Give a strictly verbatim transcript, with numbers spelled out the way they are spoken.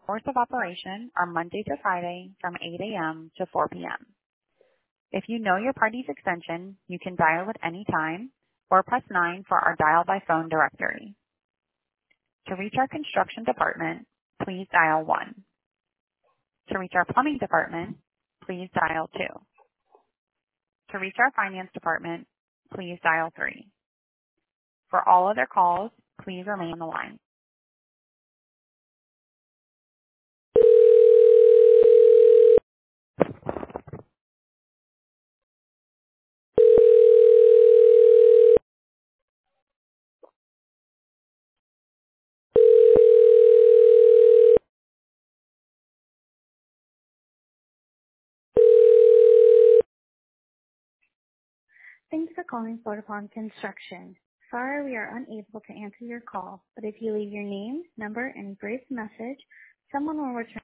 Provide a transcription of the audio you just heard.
Hours of operation are Monday to Friday from eight a.m. to four p.m. If you know your party's extension, you can dial at any time or press nine for our dial by phone directory. To reach our construction department, please dial one. To reach our plumbing department, please dial two. To reach our finance department, please dial three. For all other calls, please remain on the line. Thanks for calling Vodafone Construction. Sorry we are unable to answer your call, but if you leave your name, number, and brief message, someone will return.